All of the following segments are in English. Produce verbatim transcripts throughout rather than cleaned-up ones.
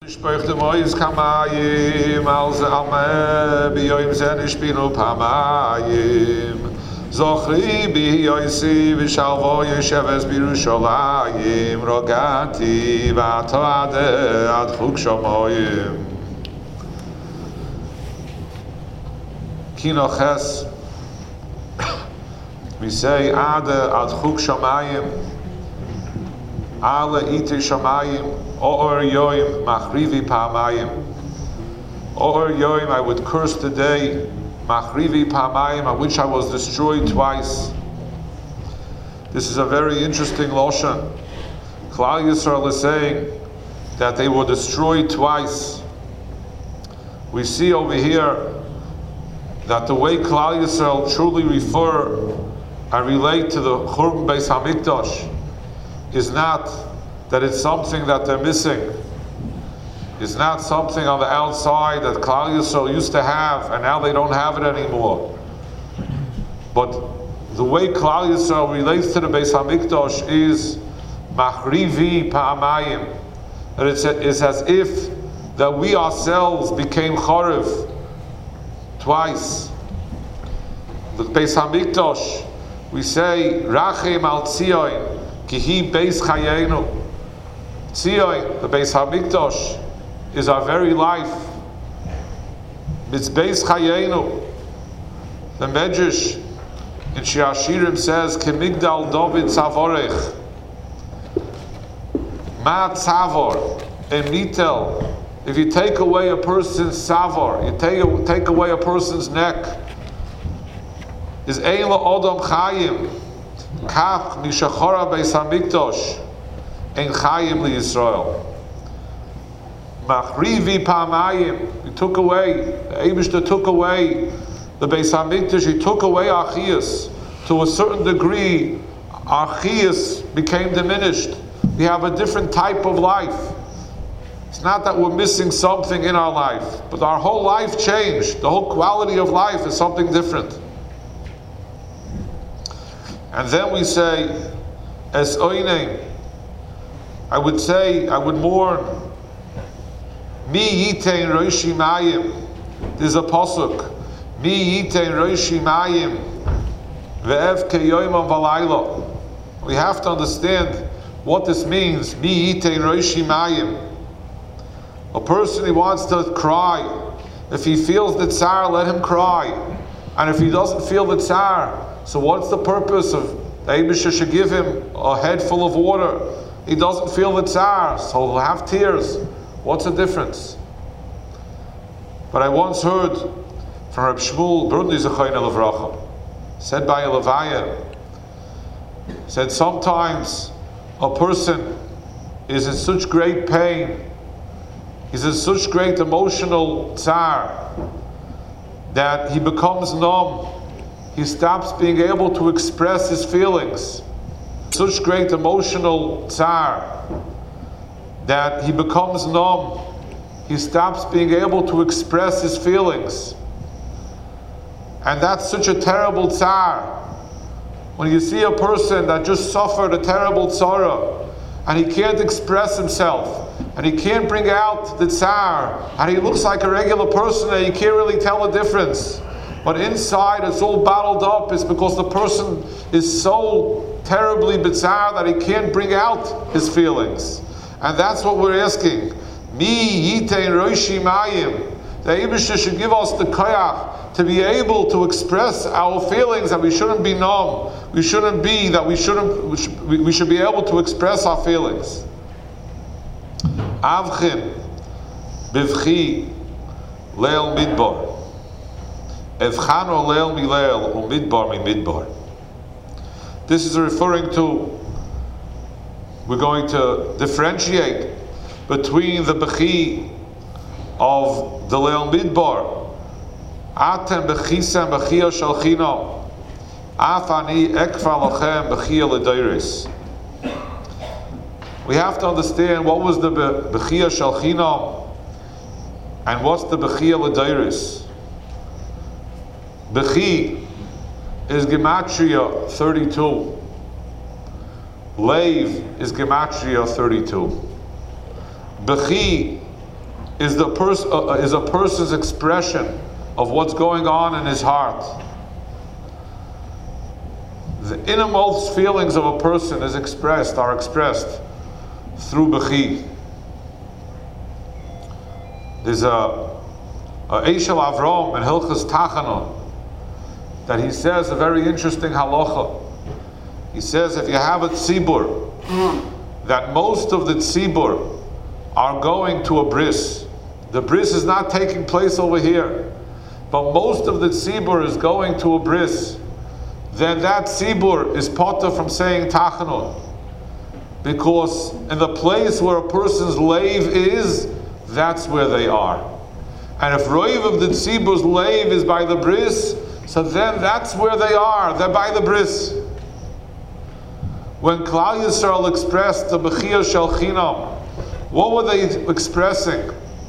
Sprich dem Eis Kamayim, als Alme, Bioim Zen Ishpinu Pamayim. Zochri bi Yoisi, Vishalvo Yesheves Birushalayim, Rogati, Vatade, Ad Chuk Shomoyim. Kinoches, we say Ade, Ad Chuk Shomayim, Ale Ite Shomayim, Or Yoim Machrivi Pamayim. Or Yoim, I would curse today. Machrivi Pamayim, I wish I was destroyed twice. This is a very interesting lashon. Klal Yisrael is saying that they were destroyed twice. We see over here that the way Klal Yisrael truly refer and relate to the Churban Beis Hamikdash is not that it's something that they're missing. It's not something on the outside that Klal Yisrael used to have and now they don't have it anymore. But the way Klal Yisrael relates to the Beis Hamikdash is Machrivi Pa'amayim. That it's, it's as if that we ourselves became Chorev twice. The Beis Hamikdash, we say Rachem al Tzion Kihi Beis Chayenu. Tzion, the Beis Hamikdash, is our very life. It's Beis Chayenu. The Medrash in Shir Hashirim says, Kemigdal David Tzavorech. Ma Tzavor, Emitel. If you take away a person's Tzavor, you take, take away a person's neck, is Eila Odom Chayim, Kach Mishachora Beis Hamikdash. Ein Chayim li Yisrael. Machrivi Pamayim. He took away, the Eibishter took away the Beis Hamikdash. He took away Archias. To a certain degree, Archias became diminished. We have a different type of life. It's not that we're missing something in our life, but our whole life changed. The whole quality of life is something different. And then we say, Es Oinem. I would say, I would mourn. Mi yitein roishi mayim. There's a pasuk. Mi yitein roishi mayim. Ve'ev keyoimam v'layla. We have to understand what this means. Mi yitein roishi mayim. A person who wants to cry, if he feels the tsar, let him cry. And if he doesn't feel the tsar, so what's the purpose of the Eibusher should give him a head full of water? He doesn't feel the tsar, so he'll have tears. What's the difference? But I once heard from Reb Shmuel Brudny Zechayna Levracha, said by a Levaya, said sometimes a person is in such great pain, he's in such great emotional tsar, that he becomes numb. He stops being able to express his feelings. Such great emotional tsar that he becomes numb. He stops being able to express his feelings. And that's such a terrible tsar. When you see a person that just suffered a terrible tzara and he can't express himself and he can't bring out the tsar and he looks like a regular person and you can't really tell the difference. But inside it's all bottled up. It's because the person is so terribly bizarre that he can't bring out his feelings. And that's what we're asking. Mi yitein roishi mayim. The Eibusher should give us the koyach to be able to express our feelings, that we shouldn't be numb. We shouldn't be, that we shouldn't, we should, we should be able to express our feelings. Avchin bivchi leil midbar. Evchano leil mi leil umidbar mi midbar. This is referring to, we're going to differentiate between the Bechi of the Leil Midbar. Atem bechisem bechia shalchino. Afani ekva lachem bechia ledeiris. We have to understand what was the bechia shalchino and what's the bechia ledeiris. Bechi is Gematria thirty-two. Leiv is Gematria thirty-two. Bechi is the pers- uh, is a person's expression of what's going on in his heart. The innermost feelings of a person is expressed, are expressed through Bechi. There's a, a Eishel Avram in Hilchas Tachanon that he says a very interesting halacha. He says if you have a tzibur, that most of the tzibur are going to a bris. The bris is not taking place over here, but most of the tzibur is going to a bris. Then that tzibur is potter from saying Tachanon, because in the place where a person's leiv is, that's where they are. And if roiv of the tzibur's leiv is by the bris, so then that's where they are. They're by the bris. When Klal Yisrael expressed the Bechia Shel Chinam, what were they expressing?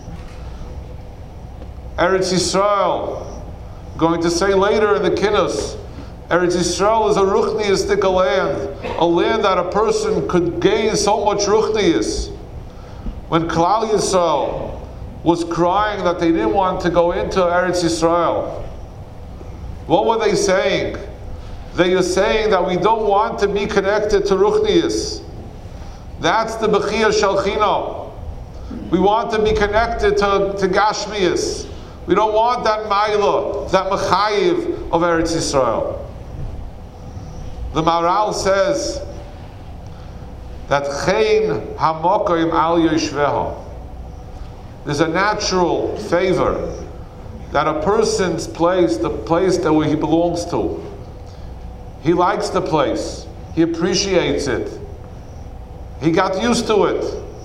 Eretz Yisrael, going to say later in the Kinnos, Eretz Yisrael is a ruchniistic land, a land that a person could gain so much ruchnius. When Klal Yisrael was crying that they didn't want to go into Eretz Yisrael, what were they saying? They were saying that we don't want to be connected to ruchnius. That's the Bechia Shel Chinam. We want to be connected to, to Gashmius. We don't want that Maila, that Mechayiv of Eretz Yisrael. The Maharal says that Chein Hamokoim Al Yoshveha. There's a natural favor that a person's place, the place that where he belongs to, he likes the place, he appreciates it, he got used to it.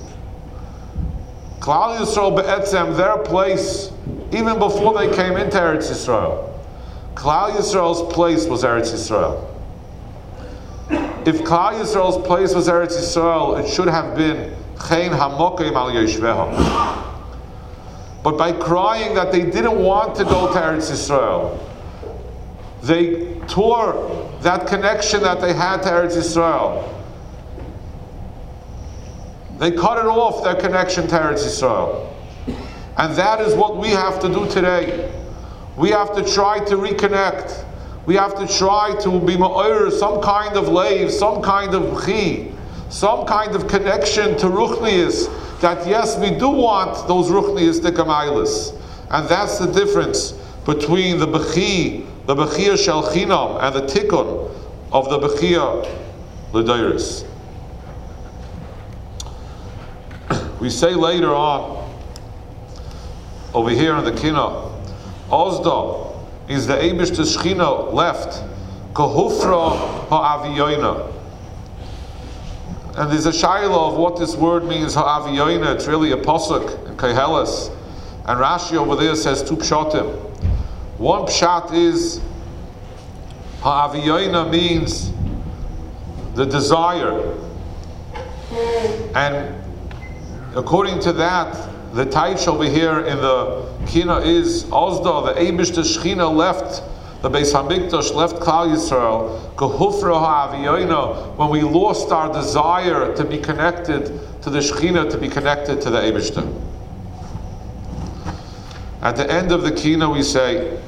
Klal Yisrael be'etzem, their place, even before they came into Eretz Yisrael, Klal Yisrael's place was Eretz Yisrael. If Klal Yisrael's place was Eretz Yisrael, it should have been Chein Hamokim Al Yeshveha. But by crying that they didn't want to go to Eretz Yisrael, they tore that connection that they had to Eretz Yisrael. They cut it off, their connection to Eretz Yisrael. And that is what we have to do today. We have to try to reconnect. We have to try to be ma'or, some kind of leiv, some kind of chi, some kind of connection to ruchnius, that yes, we do want those ruchnius dekamaylis. And that's the difference between the bechi, the bechia shel chinam, and the tikkun of the bechia l'deiris. We say later on, over here in the Kina, Ozda is the Eibishter Shechina left, Kahufra ha'aviyoina. And there's a shayla of what this word means, ha'aviyoina. It's really a pasuk in Koheles. And Rashi over there says two pshatim. One pshat is, ha'aviyoina means the desire. And according to that, the taich over here in the Kina is Ozda, the Eibishter Shechina left the Beis Hamikdash, left Klal Yisrael, Kahufra ha'aviyoina, when we lost our desire to be connected to the Shechina, to be connected to the Eibishter. At the end of the Kina we say,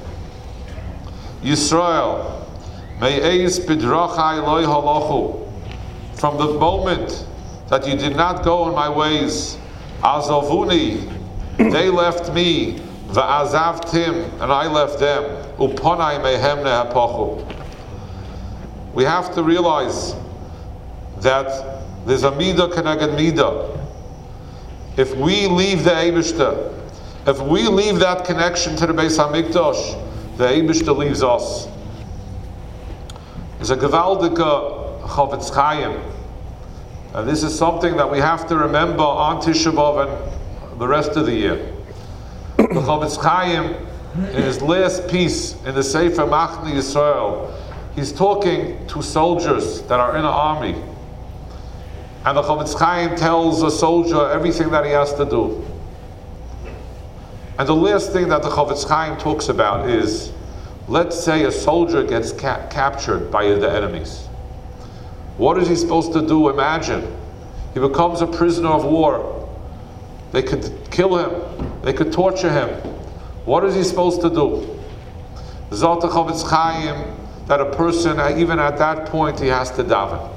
Yisrael, me'eis bidrachai loy halachu, from the moment that you did not go in my ways, Azavuni, they left me, va'azavtim, and I left them, uponai mehem nehapachu. We have to realize that there's a midah keneged midah. If we leave the Eibishter, if we leave that connection to the Beis Hamikdash, the Eibishter leaves us. There's a gewaldige Chavetz Chaim. And this is something that we have to remember on Tisha B'Av and the rest of the year. The Chavetz Chaim, in his last piece in the Sefer Machne Yisrael, he's talking to soldiers that are in an army. And the Chavetz Chaim tells a soldier everything that he has to do. And the last thing that the Chavetz Chaim talks about is, let's say a soldier gets ca- captured by the enemies. What is he supposed to do? Imagine. He becomes a prisoner of war. They could kill him. They could torture him. What is he supposed to do? Zot Chavetz Chaim, that a person, even at that point, he has to daven.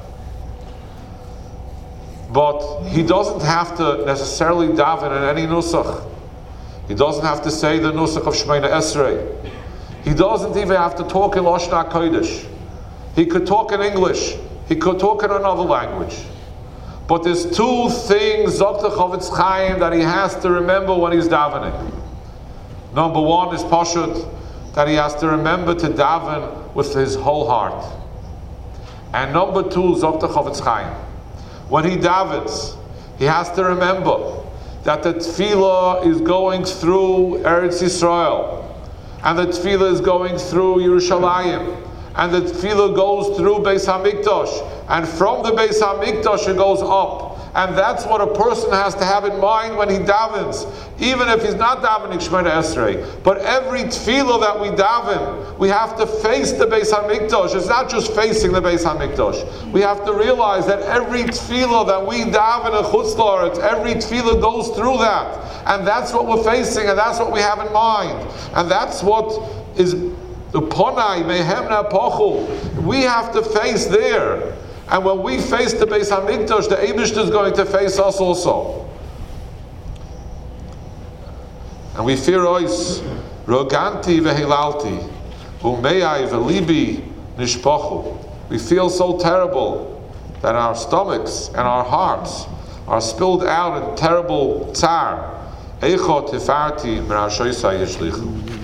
But he doesn't have to necessarily daven in any nusach. He doesn't have to say the nusach of Shemona Esrei. He doesn't even have to talk in Lashon HaKodesh. He could talk in English. He could talk in another language. But there's two things, Zok Chavetz Chaim, that he has to remember when he's davening. Number one is Pashut, that he has to remember to daven with his whole heart. And number two, Zok Chavetz Chaim, when he davens, he has to remember that the tefillah is going through Eretz Yisrael, and the tefillah is going through Yerushalayim, and the tefillah goes through Beis HaMikdash, and from the Beis HaMikdash it goes up. And that's what a person has to have in mind when he davens, even if he's not davening Shemona Esrei. But every tefillah that we daven, we have to face the Beis HaMikdash. It's not just facing the Beis HaMikdash. We have to realize that every tefillah that we daven in Chutz La'aretz, every tefillah goes through that. And that's what we're facing, and that's what we have in mind. And that's what is the Ponai, Mehemna Pochu. We have to face there. And when we face the Beis HaMikdash, the Eibishter is going to face us also. And we fear ois, roganti vehilalti, umeyai velibi nishpochu. We feel so terrible that our stomachs and our hearts are spilled out in terrible tsar. Eichot tifarti merashoisai yishlichu.